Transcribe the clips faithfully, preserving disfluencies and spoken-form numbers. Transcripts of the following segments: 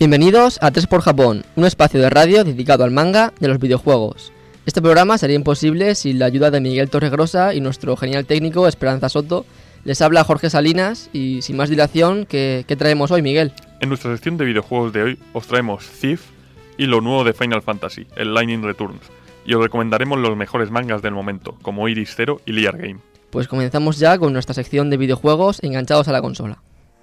Bienvenidos a tres por Japón, un espacio de radio dedicado al manga de los videojuegos. Este programa sería imposible sin la ayuda de Miguel Torregrosa y nuestro genial técnico Esperanza Soto. Les habla Jorge Salinas y sin más dilación, ¿qué, qué traemos hoy, Miguel? En nuestra sección de videojuegos de hoy os traemos Thief y lo nuevo de Final Fantasy, el Lightning Returns, y os recomendaremos los mejores mangas del momento, como Iris Zero y Liar Game. Pues comenzamos ya con nuestra sección de videojuegos enganchados a la consola.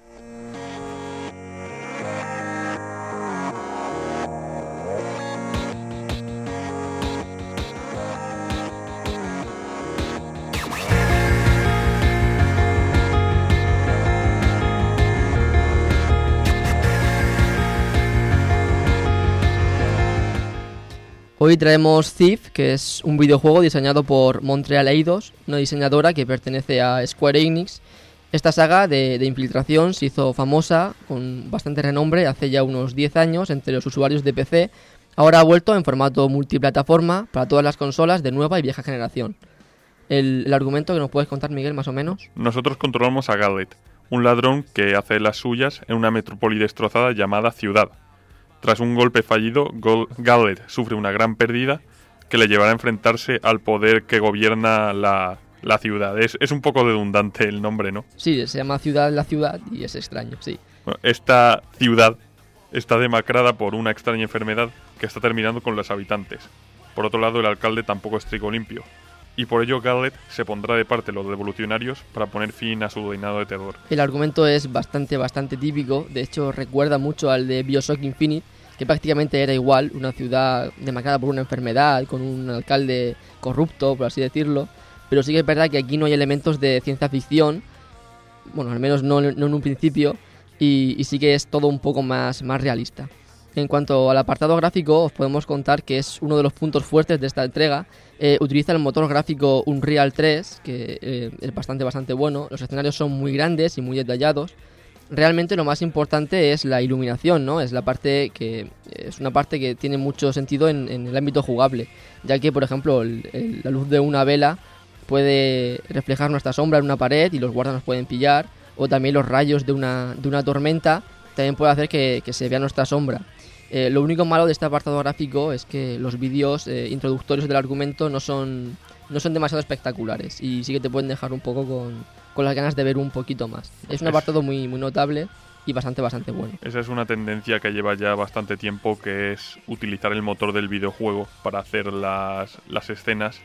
Hoy traemos Thief, que es un videojuego diseñado por Montreal Eidos, una diseñadora que pertenece a Square Enix. Esta saga de, de infiltración se hizo famosa, con bastante renombre, hace ya unos diez años entre los usuarios de P C. Ahora ha vuelto en formato multiplataforma para todas las consolas de nueva y vieja generación. El, el argumento que nos puedes contar, Miguel, más o menos. Nosotros controlamos a Gallet, un ladrón que hace las suyas en una metrópoli destrozada llamada Ciudad. Tras un golpe fallido, Gallet sufre una gran pérdida que le llevará a enfrentarse al poder que gobierna la, la ciudad. Es, es un poco redundante el nombre, ¿no? Sí, se llama Ciudad la ciudad y es extraño, sí. Bueno, esta ciudad está demacrada por una extraña enfermedad que está terminando con los habitantes. Por otro lado, el alcalde tampoco es trigo limpio. Y por ello Gallet se pondrá de parte los revolucionarios para poner fin a su reinado de terror. El argumento es bastante, bastante típico. De hecho, recuerda mucho al de Bioshock Infinite, que prácticamente era igual, una ciudad demacrada por una enfermedad, con un alcalde corrupto, por así decirlo. Pero sí que es verdad que aquí no hay elementos de ciencia ficción, bueno, al menos no, no en un principio, y, y sí que es todo un poco más, más realista. En cuanto al apartado gráfico, os podemos contar que es uno de los puntos fuertes de esta entrega. Eh, utiliza el motor gráfico Unreal tres, que eh, es bastante, bastante bueno. Los escenarios son muy grandes y muy detallados. Realmente lo más importante es la iluminación, ¿no? Es la parte que es una parte que tiene mucho sentido en, en el ámbito jugable, ya que, por ejemplo, el, el, la luz de una vela puede reflejar nuestra sombra en una pared y los guardas nos pueden pillar, o también los rayos de una, de una tormenta también puede hacer que, que se vea nuestra sombra. Eh, lo único malo de este apartado gráfico es que los vídeos eh, introductorios del argumento no son, no son demasiado espectaculares y sí que te pueden dejar un poco con, con las ganas de ver un poquito más. Es un apartado muy, muy notable y bastante, bastante bueno. Esa es una tendencia que lleva ya bastante tiempo, que es utilizar el motor del videojuego para hacer las, las escenas,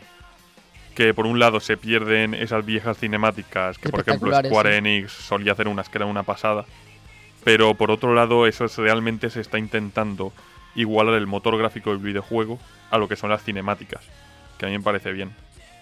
que por un lado se pierden esas viejas cinemáticas que por ejemplo Square Enix sí. solía hacer unas que eran una pasada. Pero por otro lado, eso es, realmente se está intentando igualar el motor gráfico del videojuego a lo que son las cinemáticas, que a mí me parece bien.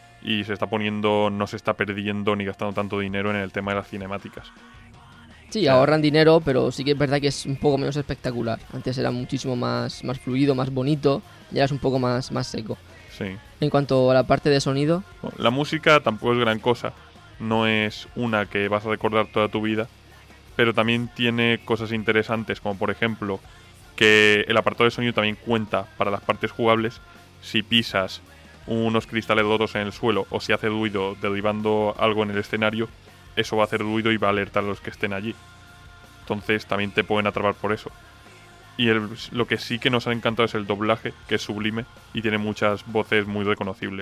Y se está poniendo, no se está perdiendo ni gastando tanto dinero en el tema de las cinemáticas. Sí, o sea, ahorran dinero, pero sí que es verdad que es un poco menos espectacular. Antes era muchísimo más, más fluido, más bonito, y ahora es un poco más, más seco. Sí. En cuanto a la parte de sonido... Bueno, la música tampoco es gran cosa, no es una que vas a recordar toda tu vida, pero también tiene cosas interesantes, como por ejemplo que el apartado de sonido también cuenta para las partes jugables. Si pisas unos cristales rotos en el suelo o si hace ruido derribando algo en el escenario, eso va a hacer ruido y va a alertar a los que estén allí. Entonces también te pueden atrapar por eso. Y el, lo que sí que nos ha encantado es el doblaje, que es sublime y tiene muchas voces muy reconocibles.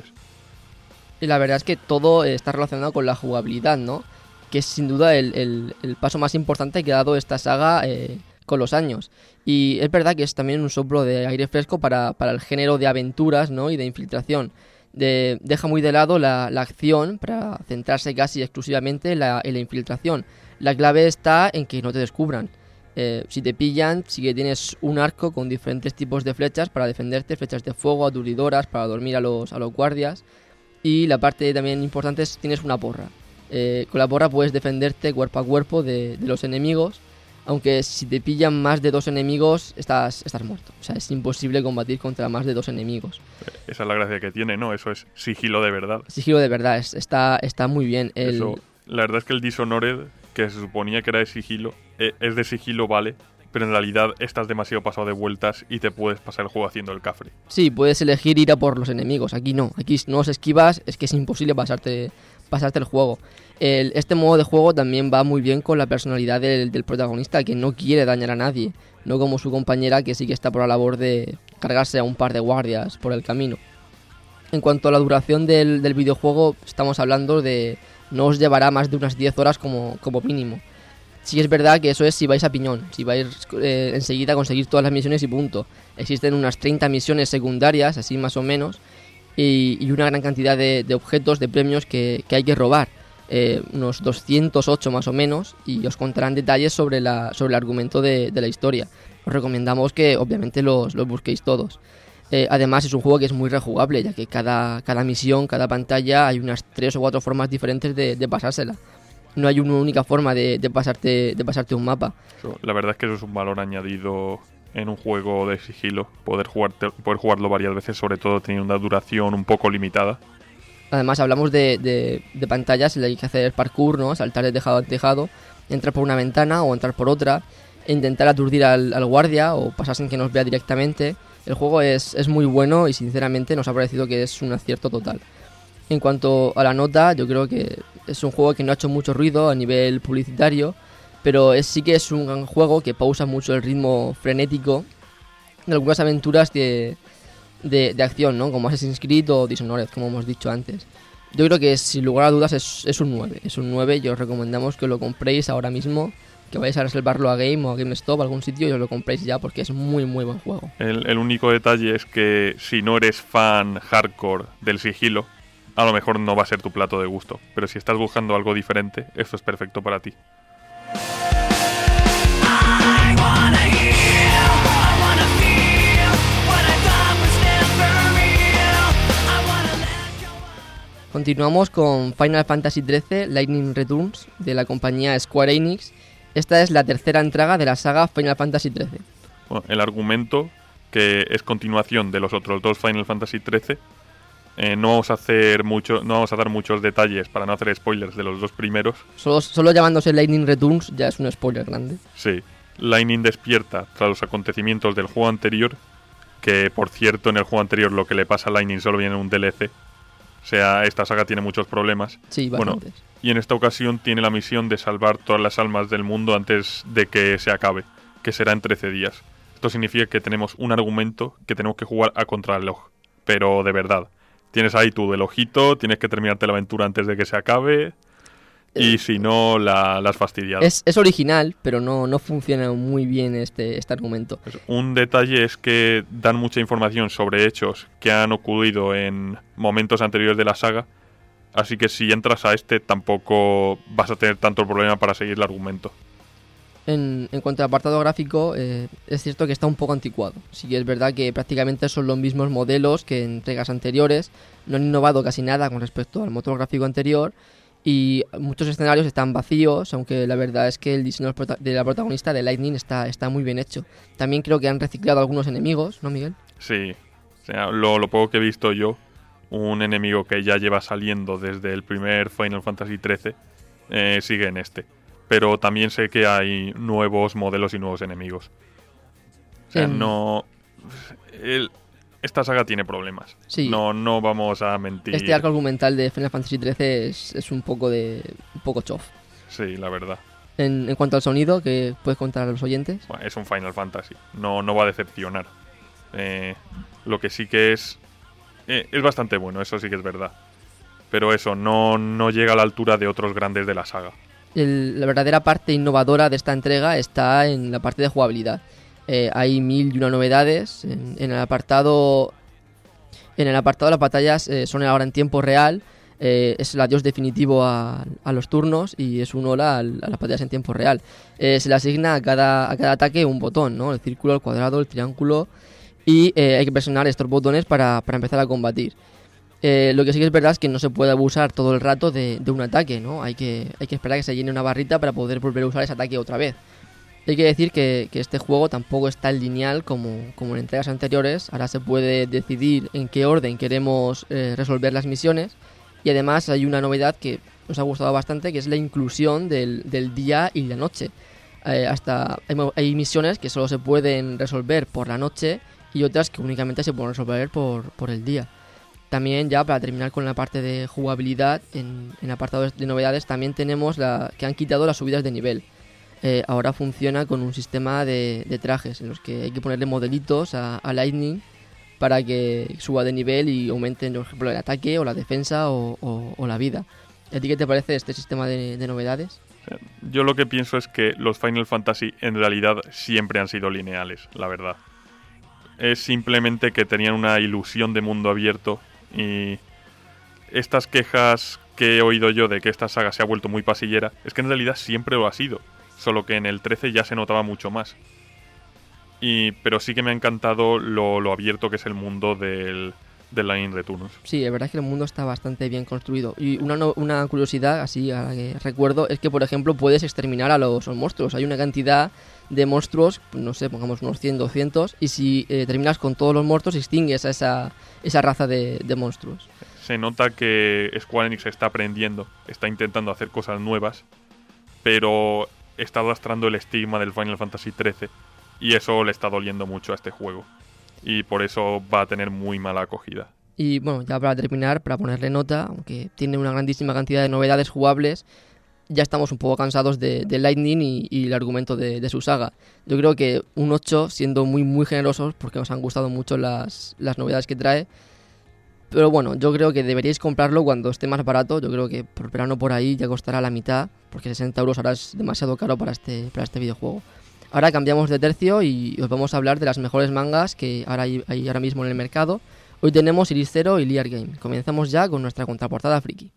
Y la verdad es que todo está relacionado con la jugabilidad, ¿no? Que es sin duda el, el, el paso más importante que ha dado esta saga eh, con los años. Y es verdad que es también un soplo de aire fresco para, para el género de aventuras, ¿no? Y de infiltración. De, deja muy de lado la, la acción para centrarse casi exclusivamente en la, en la infiltración. La clave está en que no te descubran. Eh, si te pillan, sí que tienes un arco con diferentes tipos de flechas para defenderte, flechas de fuego, aturdidoras, para dormir a los, a los guardias. Y la parte también importante es que tienes una porra. Eh, con la porra puedes defenderte cuerpo a cuerpo de, de los enemigos, aunque si te pillan más de dos enemigos estás, estás muerto. O sea, es imposible combatir contra más de dos enemigos. Esa es la gracia que tiene, ¿no? Eso es sigilo de verdad. Sigilo de verdad, es, está, está muy bien. El... Eso, la verdad es que el Dishonored, que se suponía que era de sigilo, eh, es de sigilo, vale, pero en realidad estás demasiado pasado de vueltas y te puedes pasar el juego haciendo el cafre. Sí, puedes elegir ir a por los enemigos. Aquí no, aquí no os esquivas, es que es imposible pasarte... pasarte el juego. El, este modo de juego también va muy bien con la personalidad del, del protagonista, que no quiere dañar a nadie, no como su compañera, que sí que está por la labor de cargarse a un par de guardias por el camino. En cuanto a la duración del, del videojuego, estamos hablando de no os llevará más de unas diez horas como, como mínimo. Sí es verdad que eso es si vais a piñón, si vais eh, enseguida a conseguir todas las misiones y punto. Existen unas treinta misiones secundarias, así más o menos, y, y una gran cantidad de, de objetos, de premios que, que hay que robar. Eh, unos doscientos ocho más o menos, y os contarán detalles sobre, la, sobre el argumento de, de la historia. Os recomendamos que obviamente los, los busquéis todos. Eh, además es un juego que es muy rejugable, ya que cada, cada misión, cada pantalla, hay unas tres o cuatro formas diferentes de, de pasársela. No hay una única forma de, de, pasarte, de pasarte un mapa. La verdad es que eso es un valor añadido en un juego de sigilo, poder, jugarte, poder jugarlo varias veces, sobre todo teniendo una duración un poco limitada. Además hablamos de, de, de pantallas en las que hay que hacer parkour, ¿no? Saltar de tejado a tejado, entrar por una ventana o entrar por otra, e intentar aturdir al, al guardia o pasar sin que nos vea directamente. El juego es, es muy bueno y sinceramente nos ha parecido que es un acierto total. En cuanto a la nota, yo creo que es un juego que no ha hecho mucho ruido a nivel publicitario, pero es, sí que es un gran juego que pausa mucho el ritmo frenético de algunas aventuras de... De, de acción, ¿no? Como Assassin's Creed o Dishonored, como hemos dicho antes. Yo creo que sin lugar a dudas es, es un nueve. Es un nueve y os recomendamos que lo compréis ahora mismo, que vayáis a reservarlo a Game o a GameStop, a algún sitio, y os lo compréis ya porque es muy muy buen juego. El, el único detalle es que si no eres fan hardcore del sigilo, a lo mejor no va a ser tu plato de gusto. Pero si estás buscando algo diferente, esto es perfecto para ti. Continuamos con Final Fantasy trece Lightning Returns de la compañía Square Enix. Esta es la tercera entrega de la saga Final Fantasy trece. Bueno, el argumento, que es continuación de los otros dos Final Fantasy trece, eh, no vamos a hacer mucho, no vamos a dar muchos detalles para no hacer spoilers de los dos primeros. Solo, solo llamándose Lightning Returns ya es un spoiler grande. Sí, Lightning despierta tras los acontecimientos del juego anterior, que por cierto en el juego anterior lo que le pasa a Lightning solo viene en un D L C. O sea, esta saga tiene muchos problemas. Sí, bastantes. Bueno, y en esta ocasión tiene la misión de salvar todas las almas del mundo antes de que se acabe, que será en trece días. Esto significa que tenemos un argumento que tenemos que jugar a contrarreloj, pero de verdad. Tienes ahí tu relojito, tienes que terminarte la aventura antes de que se acabe, y eh, si no, la, la has fastidiado. Es, es original, pero no, no funciona muy bien este, este argumento. Un detalle es que dan mucha información sobre hechos que han ocurrido en momentos anteriores de la saga, así que si entras a este tampoco vas a tener tanto problema para seguir el argumento. En, en cuanto al apartado gráfico, eh, es cierto que está un poco anticuado. Sí que es verdad que prácticamente son los mismos modelos que en entregas anteriores, no han innovado casi nada con respecto al motor gráfico anterior, y muchos escenarios están vacíos, aunque la verdad es que el diseño de la protagonista de Lightning está, está muy bien hecho. También creo que han reciclado algunos enemigos, ¿no, Miguel? Sí, o sea, lo, lo poco que he visto yo, un enemigo que ya lleva saliendo desde el primer Final Fantasy trece, eh, sigue en este. Pero también sé que hay nuevos modelos y nuevos enemigos. O sea, en... no... El... Esta saga tiene problemas. Sí. No, no vamos a mentir. Este arco argumental de Final Fantasy trece es, es un poco de un poco chof. Sí, la verdad. En, en cuanto al sonido, ¿qué puedes contar a los oyentes? Bueno, es un Final Fantasy. No, no va a decepcionar. Eh, lo que sí que es... Eh, es bastante bueno, eso sí que es verdad. Pero eso, no, no llega a la altura de otros grandes de la saga. El, la verdadera parte innovadora de esta entrega está en la parte de jugabilidad. Eh, hay mil y una novedades. En, en el apartado en el apartado de las batallas eh, son ahora en tiempo real. Eh, es el adiós definitivo a, a los turnos y es un hola a, a las batallas en tiempo real. Eh, se le asigna a cada, a cada ataque un botón, ¿no? El círculo, el cuadrado, el triángulo, y eh, hay que presionar estos botones para, para empezar a combatir. Eh, lo que sí que es verdad es que no se puede abusar todo el rato de, de un ataque, ¿no? Hay que, hay que esperar a que se llene una barrita para poder volver a usar ese ataque otra vez. Hay que decir que, que este juego tampoco es tan lineal como, como en entregas anteriores. Ahora se puede decidir en qué orden queremos eh, resolver las misiones. Y además hay una novedad que nos ha gustado bastante, que es la inclusión del, del día y la noche. Eh, hasta hay, hay misiones que solo se pueden resolver por la noche y otras que únicamente se pueden resolver por, por el día. También ya para terminar con la parte de jugabilidad, en, en apartado de novedades también tenemos la que han quitado las subidas de nivel. Eh, ahora funciona con un sistema de, de trajes en los que hay que ponerle modelitos a, a Lightning para que suba de nivel y aumenten, por ejemplo, el ataque o la defensa o, o, o la vida. ¿A ti qué te parece este sistema de, de novedades? Yo lo que pienso es que los Final Fantasy en realidad siempre han sido lineales, la verdad. Es simplemente que tenían una ilusión de mundo abierto. Y estas quejas que he oído yo de que esta saga se ha vuelto muy pasillera, es que en realidad siempre lo ha sido, solo que en el trece ya se notaba mucho más. Y, pero sí que me ha encantado lo, lo abierto que es el mundo del, del Lightning Returns. Sí, es verdad que el mundo está bastante bien construido. Y una, no, una curiosidad, así a la que recuerdo, es que, por ejemplo, puedes exterminar a los, a los monstruos. Hay una cantidad de monstruos, no sé, pongamos unos cien, doscientos, y si eh, terminas con todos los monstruos, extingues a esa, esa raza de, de monstruos. Se nota que Square Enix está aprendiendo, está intentando hacer cosas nuevas, pero está arrastrando el estigma del Final Fantasy trece, y eso le está doliendo mucho a este juego. Y por eso va a tener muy mala acogida. Y bueno, ya para terminar, para ponerle nota, aunque tiene una grandísima cantidad de novedades jugables, ya estamos un poco cansados de, de Lightning y, y el argumento de, de su saga. Yo creo que un ocho, siendo muy muy generosos, porque nos han gustado mucho las, las novedades que trae. Pero bueno, yo creo que deberíais comprarlo cuando esté más barato. Yo creo que por verano por ahí ya costará la mitad, porque sesenta euros ahora es demasiado caro para este, para este videojuego. Ahora cambiamos de tercio y os vamos a hablar de las mejores mangas que ahora hay, hay ahora mismo en el mercado. Hoy tenemos Iris Zero y Liar Game. Comenzamos ya con nuestra contraportada friki.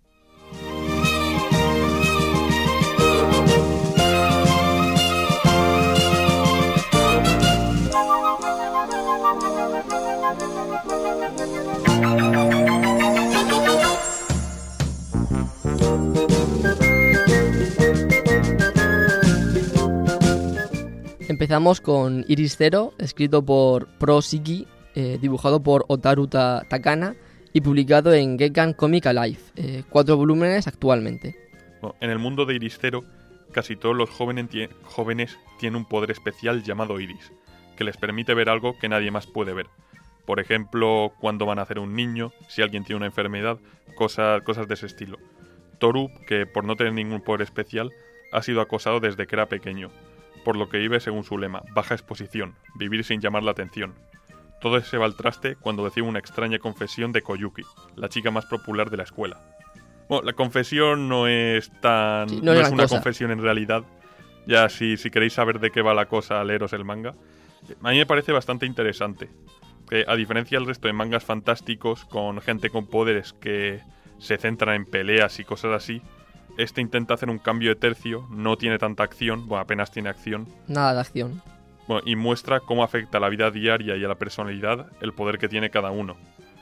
Empezamos con Iris Zero, escrito por Pro Siki, eh, dibujado por Otaru Ta- Takana y publicado en Gekkan Comic Alive, eh, cuatro volúmenes actualmente. Bueno, en el mundo de Iris Zero, casi todos los jóvenes, tie- jóvenes tienen un poder especial llamado Iris, que les permite ver algo que nadie más puede ver. Por ejemplo, cuando van a hacer un niño, si alguien tiene una enfermedad, cosas, cosas de ese estilo. Toru, que por no tener ningún poder especial, ha sido acosado desde que era pequeño, por lo que vive según su lema, baja exposición, vivir sin llamar la atención. Todo se va al traste cuando recibe una extraña confesión de Koyuki, la chica más popular de la escuela. Bueno, la confesión no es tan... Sí, no, no es es una cosa. confesión en realidad. Ya, si, si queréis saber de qué va la cosa, leeros el manga. A mí me parece bastante interesante. Que a diferencia del resto de mangas fantásticos, con gente con poderes que se centran en peleas y cosas así, este intenta hacer un cambio de tercio, no tiene tanta acción, bueno, apenas tiene acción. Nada de acción. Bueno, y muestra cómo afecta a la vida diaria y a la personalidad el poder que tiene cada uno.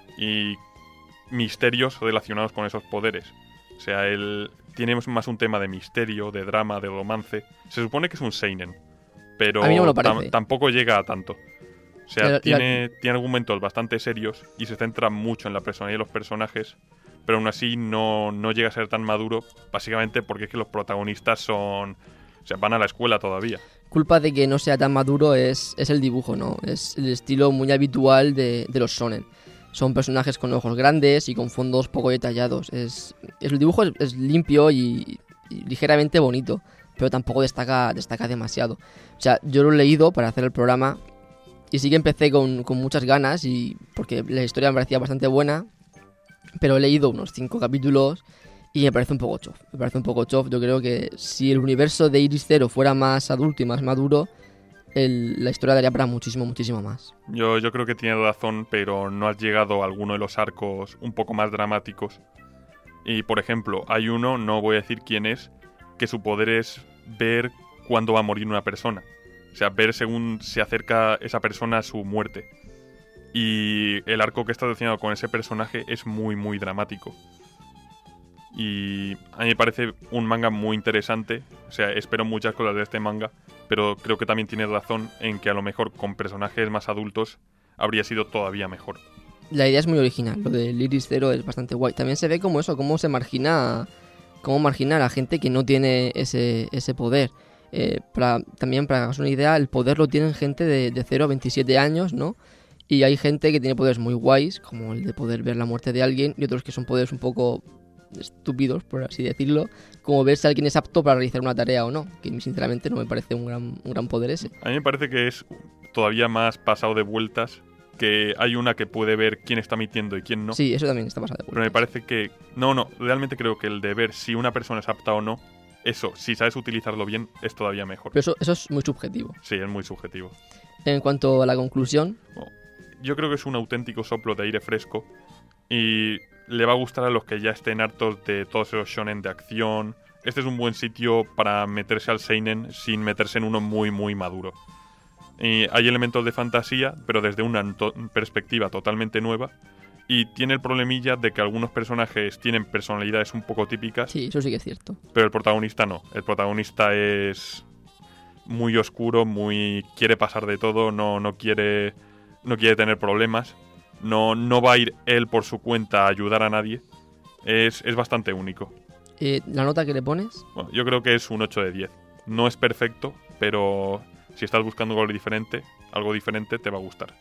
Y misterios relacionados con esos poderes. O sea, él tiene más un tema de misterio, de drama, de romance. Se supone que es un seinen, pero A mí no me lo tam- parece. tampoco llega a tanto. O sea, Pero- tiene, tiene argumentos bastante serios y se centra mucho en la personalidad de los personajes, pero aún así no, no llega a ser tan maduro, básicamente porque es que los protagonistas son... O sea, van a la escuela todavía. Culpa de que no sea tan maduro es, es el dibujo, ¿no? Es el estilo muy habitual de, de los shonen. Son personajes con ojos grandes y con fondos poco detallados. Es, es- el dibujo es, es limpio y, y ligeramente bonito, pero tampoco destaca, destaca demasiado. O sea, yo lo he leído para hacer el programa y sí que empecé con, con muchas ganas, y porque la historia me parecía bastante buena, pero he leído unos cinco capítulos y me parece un poco chof. Me parece un poco chof. Yo creo que si el universo de Iris Zero fuera más adulto y más maduro, el- la historia daría para muchísimo, muchísimo más. Yo, yo creo que tienes razón, pero no has llegado a alguno de los arcos un poco más dramáticos. Y, por ejemplo, hay uno, no voy a decir quién es, que su poder es ver cuándo va a morir una persona. O sea, ver según se acerca esa persona a su muerte. Y el arco que está relacionado con ese personaje es muy, muy dramático. Y a mí me parece un manga muy interesante. O sea, espero muchas cosas de este manga, pero creo que también tienes razón en que a lo mejor con personajes más adultos habría sido todavía mejor. La idea es muy original, lo del Iris Zero es bastante guay. También se ve como eso, cómo se margina, cómo margina a la gente que no tiene ese, ese poder. Eh, para, también, para que hagas una idea, el poder lo tienen gente de, de cero a veintisiete años, ¿no? Y hay gente que tiene poderes muy guays, como el de poder ver la muerte de alguien, y otros que son poderes un poco estúpidos, por así decirlo, como ver si alguien es apto para realizar una tarea o no, que sinceramente no me parece un gran, un gran poder ese. A mí me parece que es todavía más pasado de vueltas, que hay una que puede ver quién está mintiendo y quién no. Sí, eso también está pasado de vueltas. Pero me parece que... No, no, realmente creo que el de ver si una persona es apta o no, eso, si sabes utilizarlo bien, es todavía mejor. Pero eso, eso es muy subjetivo. Sí, es muy subjetivo. En cuanto a la conclusión... Oh, yo creo que es un auténtico soplo de aire fresco y le va a gustar a los que ya estén hartos de todos esos shonen de acción. Este es un buen sitio para meterse al seinen sin meterse en uno muy, muy maduro. Y hay elementos de fantasía, pero desde una to- perspectiva totalmente nueva. Y tiene el problemilla de que algunos personajes tienen personalidades un poco típicas. Sí, eso sí que es cierto. Pero el protagonista no. El protagonista es muy oscuro, muy quiere pasar de todo, no, no quiere no quiere tener problemas. No, no va a ir él por su cuenta a ayudar a nadie. Es, es bastante único. Eh, ¿La nota que le pones? Bueno, yo creo que es un ocho de diez. No es perfecto, pero si estás buscando algo diferente, algo diferente te va a gustar.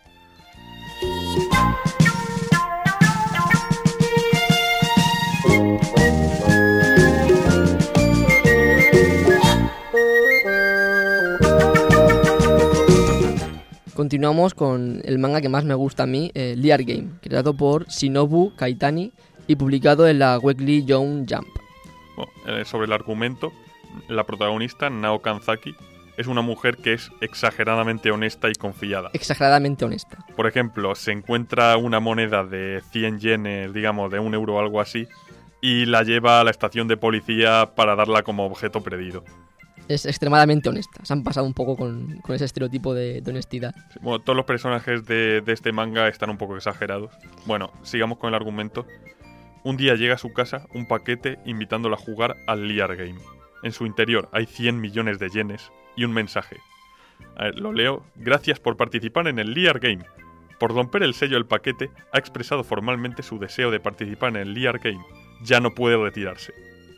Continuamos con el manga que más me gusta a mí, eh, Liar Game, creado por Shinobu Kaitani y publicado en la Weekly Young Jump. Bueno, eh, sobre el argumento, la protagonista, Nao Kanzaki, es una mujer que es exageradamente honesta y confiada. Exageradamente honesta. Por ejemplo, se encuentra una moneda de cien yenes, digamos, de un euro o algo así, y la lleva a la estación de policía para darla como objeto perdido. Es extremadamente honesta. Se han pasado un poco con, con ese estereotipo de, de honestidad. Bueno, todos los personajes de, de este manga están un poco exagerados. Bueno, sigamos con el argumento. Un día llega a su casa un paquete invitándola a jugar al Liar Game. En su interior hay cien millones de yenes y un mensaje. A ver, lo leo. Gracias por participar en el Liar Game. Por romper el sello del paquete, ha expresado formalmente su deseo de participar en el Liar Game. Ya no puede retirarse.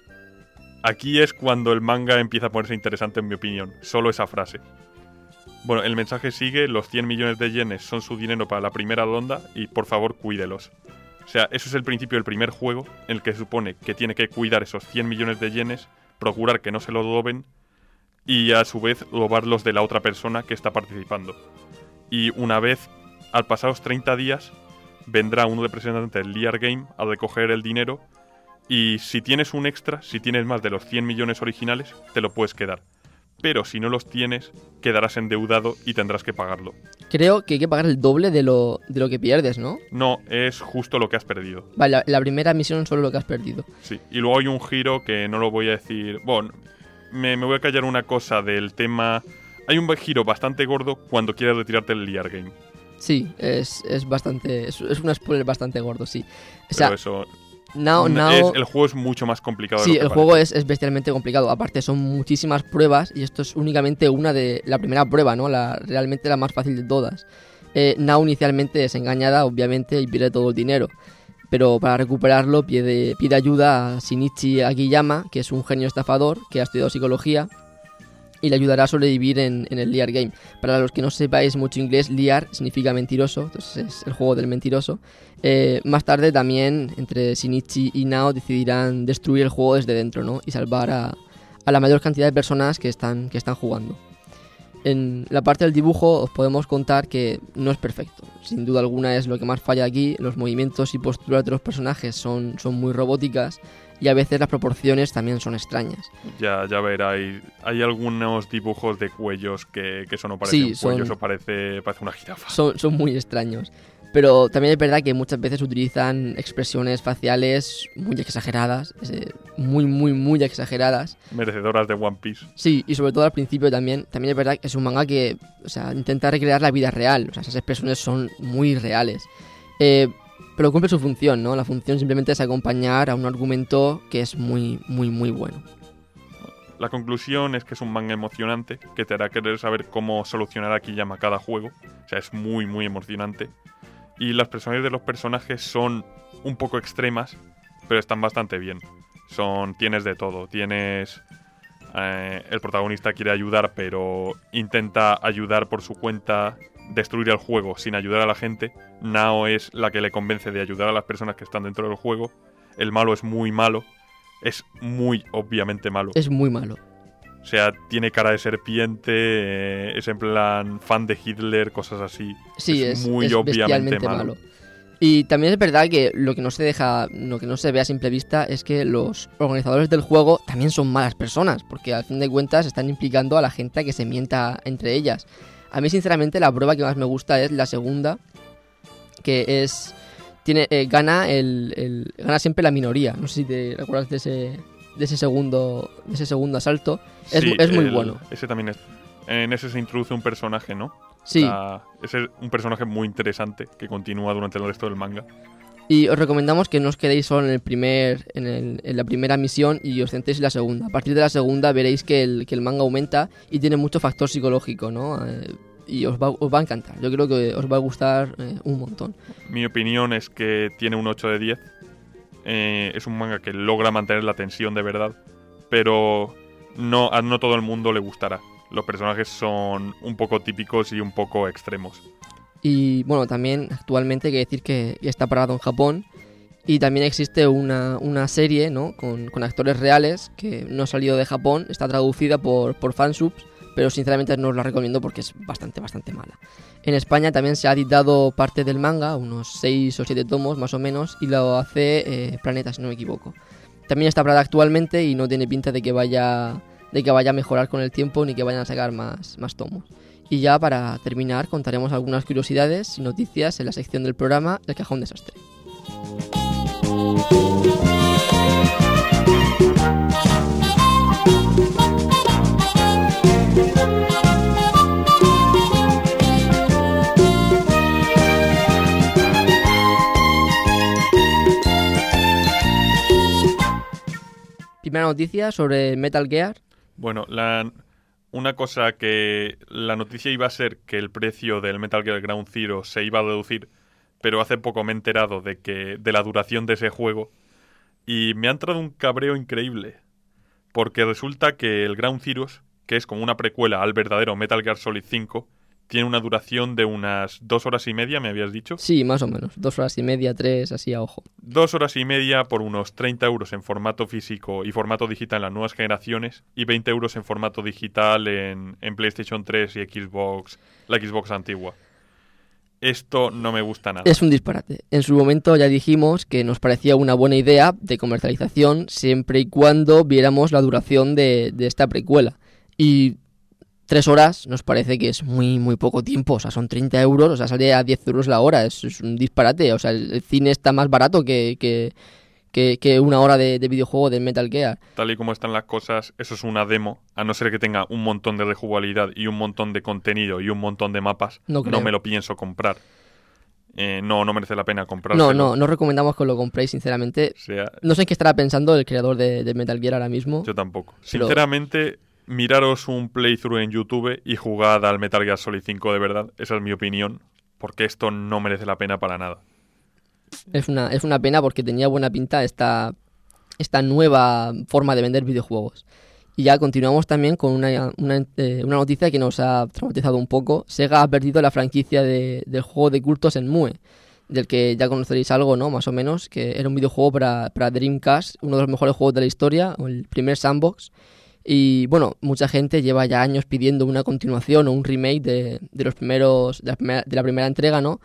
Aquí es cuando el manga empieza a ponerse interesante, en mi opinión. Solo esa frase. Bueno, el mensaje sigue. Los cien millones de yenes son su dinero para la primera ronda y por favor cuídelos. O sea, eso es el principio del primer juego, en el que se supone que tiene que cuidar esos cien millones de yenes, procurar que no se los roben y a su vez robarlos de la otra persona que está participando. Y una vez, al pasar los treinta días, vendrá un representante del Liar Game a recoger el dinero. Y si tienes un extra, si tienes más de los cien millones originales, te lo puedes quedar. Pero si no los tienes, quedarás endeudado y tendrás que pagarlo. Creo que hay que pagar el doble de lo, de lo que pierdes, ¿no? No, es justo lo que has perdido. Vale, la, la primera misión solo lo que has perdido. Sí, y luego hay un giro que no lo voy a decir... Bueno, me, me voy a callar una cosa del tema... Hay un giro bastante gordo cuando quieres retirarte del Liar Game. Sí, es, es bastante... Es, es un spoiler bastante gordo, sí. O Pero sea, eso... Now, now... Es, el juego es mucho más complicado de Sí, lo que el parece. juego es, es bestialmente complicado. Aparte, son muchísimas pruebas y esto es únicamente una de... La primera prueba, ¿no? La, realmente la más fácil de todas. Eh, Now inicialmente es engañada, obviamente, y pierde todo el dinero. Pero para recuperarlo pide, pide ayuda a Shinichi Akiyama, que es un genio estafador que ha estudiado psicología y le ayudará a sobrevivir en, en el Liar Game. Para los que no sepáis mucho inglés, Liar significa mentiroso, entonces es el juego del mentiroso. Eh, más tarde también entre Shinichi y Nao decidirán destruir el juego desde dentro, ¿no? Y salvar a, a la mayor cantidad de personas que están, que están jugando. En la parte del dibujo os podemos contar que no es perfecto. Sin duda alguna es lo que más falla aquí. Los movimientos y posturas de los personajes son, son muy robóticas y a veces las proporciones también son extrañas. Ya, ya ver, hay, hay algunos dibujos de cuellos que, que eso no parece Sí, un cuello, son- eso parece, parece una jirafa. Son, son muy extraños. Pero también es verdad que muchas veces utilizan expresiones faciales muy exageradas. eh, Muy, muy, muy exageradas. Merecedoras de One Piece. Sí, y sobre todo al principio también. También es verdad que es un manga que, o sea, intenta recrear la vida real. O sea, esas expresiones son muy reales. Eh, pero cumple su función, ¿no? La función simplemente es acompañar a un argumento que es muy, muy, muy bueno. La conclusión es que es un manga emocionante que te hará querer saber cómo solucionar Akiyama cada juego. O sea, es muy, muy emocionante. Y las personalidades de los personajes son un poco extremas, pero están bastante bien. Son, tienes de todo. Tienes... eh, el protagonista quiere ayudar, pero intenta ayudar por su cuenta. destruir el juego sin ayudar a la gente. Nao es la que le convence de ayudar a las personas que están dentro del juego. El malo es muy malo. Es muy obviamente malo. Es muy malo. O sea, tiene cara de serpiente, eh, es en plan fan de Hitler, cosas así. Sí, es, es muy es obviamente malo. malo. Y también es verdad que lo que no se deja, lo que no se ve a simple vista es que los organizadores del juego también son malas personas, porque al fin de cuentas están implicando a la gente a que se mienta entre ellas. A mí, sinceramente, la prueba que más me gusta es la segunda, que es tiene eh, gana el, el gana siempre la minoría. No sé si te recuerdas de ese de ese segundo de ese segundo asalto. Es, Sí, es muy el- bueno. Ese también es. En ese se introduce un personaje, ¿no? Sí. La- ese es un personaje muy interesante que continúa durante el resto del manga. Y os recomendamos que no os quedéis solo en el primer en, el- en la primera misión y os centréis en la segunda. A partir de la segunda veréis que el, que el manga aumenta y tiene mucho factor psicológico, ¿no? Eh, y os va, os va a encantar. Yo creo que os va a gustar eh, un montón. Mi opinión es que tiene un ocho de diez. Eh, es un manga que logra mantener la tensión de verdad, pero no, a no todo el mundo le gustará. Los personajes son un poco típicos y un poco extremos. Y bueno, también actualmente hay que decir que está parado en Japón. Y también existe una, una serie, ¿no? con, con actores reales que no ha salido de Japón, está traducida por, por fansubs, pero sinceramente no os la recomiendo porque es bastante, bastante mala. En España también se ha editado parte del manga, unos seis o siete tomos más o menos, y lo hace eh, Planeta, si no me equivoco. También está parada actualmente y no tiene pinta de que vaya de que vaya a mejorar con el tiempo ni que vayan a sacar más, más tomos. Y ya para terminar contaremos algunas curiosidades y noticias en la sección del programa El Cajón Desastre. Primera noticia sobre Metal Gear. Bueno, la, una cosa que la noticia iba a ser que el precio del Metal Gear Ground Zero se iba a reducir, pero hace poco me he enterado de que de la duración de ese juego y me ha entrado un cabreo increíble, porque resulta que el Ground Zeroes, que es como una precuela al verdadero Metal Gear Solid cinco, tiene una duración de unas dos horas y media, me habías dicho. Sí, más o menos. Dos horas y media, tres, así a ojo. Dos horas y media por unos treinta euros en formato físico y formato digital en las nuevas generaciones y veinte euros en formato digital en, en PlayStation tres y Xbox, la Xbox antigua. Esto no me gusta nada. Es un disparate. En su momento ya dijimos que nos parecía una buena idea de comercialización siempre y cuando viéramos la duración de, de esta precuela. Y tres horas nos parece que es muy muy poco tiempo. O sea, son treinta euros, o sea, sale a diez euros la hora. Es, es un disparate. O sea, el, el cine está más barato que, que, que, que una hora de, de videojuego del Metal Gear. Tal y como están las cosas, eso es una demo, a no ser que tenga un montón de rejugabilidad y un montón de contenido y un montón de mapas, No creo. no me lo pienso comprar. Eh, no, no merece la pena comprárselo. No, no, no recomendamos que lo compréis, sinceramente. O sea, No sé en qué estará pensando el creador de, de Metal Gear ahora mismo. yo tampoco. Pero- Sinceramente, miraros un playthrough en YouTube y jugad al Metal Gear Solid cinco de verdad. Esa es mi opinión, porque esto no merece la pena para nada. Es una, es una pena porque tenía buena pinta esta, esta nueva forma de vender videojuegos. Y ya continuamos también con una, una, eh, una noticia que nos ha traumatizado un poco. Sega ha perdido la franquicia de, del juego de cultos Shenmue, del que ya conoceréis algo, ¿no? Más o menos, que era un videojuego para, para Dreamcast, uno de los mejores juegos de la historia, o el primer sandbox. Y bueno, mucha gente lleva ya años pidiendo una continuación o un remake de, de los primeros de la, primera, de la primera entrega, ¿no?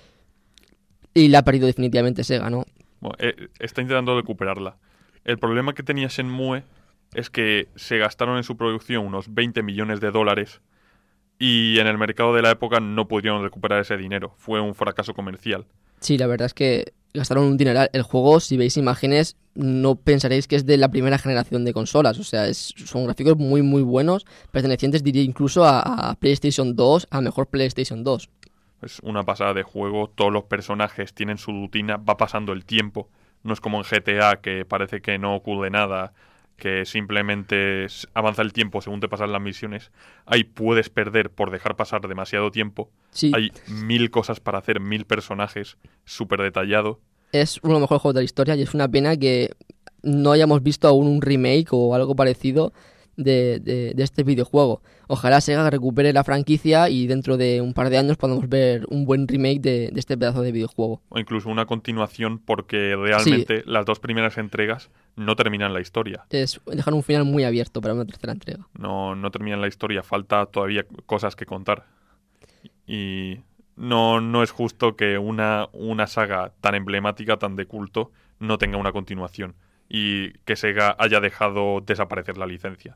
Y la ha perdido definitivamente Sega, ¿no? Bueno, eh, está intentando recuperarla. El problema que tenía Shenmue es que se gastaron en su producción unos veinte millones de dólares y en el mercado de la época no pudieron recuperar ese dinero. Fue un fracaso comercial. Sí, la verdad es que gastaron un dineral. El juego, si veis imágenes, no pensaréis que es de la primera generación de consolas. O sea, es, son gráficos muy, muy buenos, pertenecientes, diría, incluso a, a PlayStation dos, a mejor PlayStation dos. Es una pasada de juego, todos los personajes tienen su rutina, va pasando el tiempo. No es como en G T A, que parece que no ocurre nada, que simplemente es- avanza el tiempo según te pasan las misiones. Ahí puedes perder por dejar pasar demasiado tiempo. Sí, Hay mil cosas para hacer, mil personajes, súper detallado. es uno de los mejores juegos de la historia y es una pena que no hayamos visto aún un remake o algo parecido de, de, de este videojuego. Ojalá Sega recupere la franquicia y dentro de un par de años podamos ver un buen remake de, de este pedazo de videojuego. O incluso una continuación, porque realmente sí, las dos primeras entregas no terminan la historia. Es dejar un final muy abierto para una tercera entrega. No, no terminan la historia, falta todavía cosas que contar. Y no, no es justo que una, una saga tan emblemática, tan de culto, no tenga una continuación. Y que Sega haya dejado desaparecer la licencia.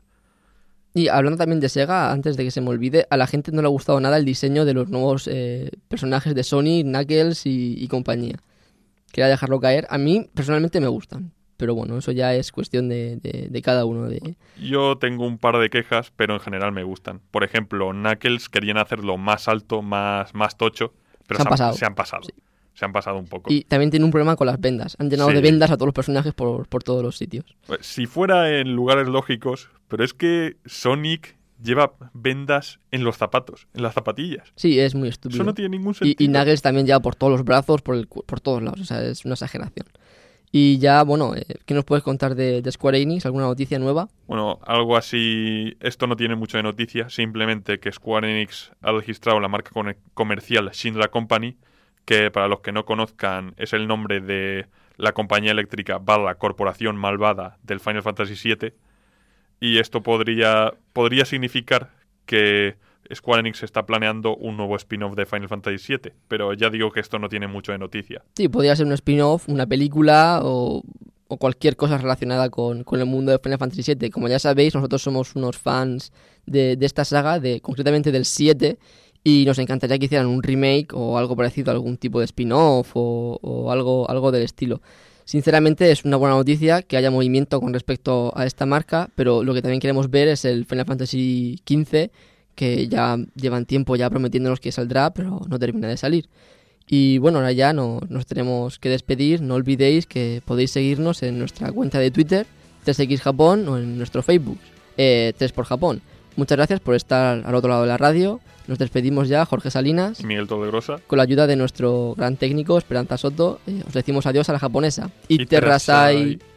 Y hablando también de Sega, antes de que se me olvide, a la gente no le ha gustado nada el diseño de los nuevos eh, personajes de Sonic, Knuckles y, y compañía. Quería dejarlo caer. A mí, personalmente, me gustan. Pero bueno, eso ya es cuestión de, de, de cada uno. De... Yo tengo un par de quejas, pero en general me gustan. Por ejemplo, Knuckles querían hacerlo más alto, más, más tocho, pero se han pasado. Se han pasado. Sí. Se han pasado un poco. Y también tiene un problema con las vendas. Han llenado sí. de vendas a todos los personajes por, por todos los sitios. Pues, si fuera en lugares lógicos, pero es que Sonic lleva vendas en los zapatos, en las zapatillas. Sí, es muy estúpido. Eso no tiene ningún sentido. Y, y Knuckles también lleva por todos los brazos, por, el, por todos lados. O sea, es una exageración. Y ya, bueno, ¿qué nos puedes contar de, de Square Enix? ¿Alguna noticia nueva? Bueno, algo así... Esto no tiene mucho de noticia. Simplemente que Square Enix ha registrado la marca comercial Shinra Company, que para los que no conozcan es el nombre de la compañía eléctrica barra corporación malvada del Final Fantasy siete. Y esto podría, podría significar que Square Enix está planeando un nuevo spin-off de Final Fantasy siete, pero ya digo que esto no tiene mucho de noticia. Sí, podría ser un spin-off, una película o, o cualquier cosa relacionada con, con el mundo de Final Fantasy siete. Como ya sabéis, nosotros somos unos fans de, de esta saga, de concretamente del siete, y nos encantaría que hicieran un remake o algo parecido, algún tipo de spin-off o, o algo, algo del estilo. Sinceramente es una buena noticia que haya movimiento con respecto a esta marca, pero lo que también queremos ver es el Final Fantasy quince, que ya llevan tiempo ya prometiéndonos que saldrá, pero no termina de salir. Y bueno, ahora ya no, nos tenemos que despedir. No olvidéis que podéis seguirnos en nuestra cuenta de Twitter, tres equis Japón, o en nuestro Facebook, eh, tres por Japón. Muchas gracias por estar al otro lado de la radio. Nos despedimos ya, Jorge Salinas y Miguel Torregrosa. Con la ayuda de nuestro gran técnico, Esperanza Soto, eh, os decimos adiós a la japonesa. Iterrasai.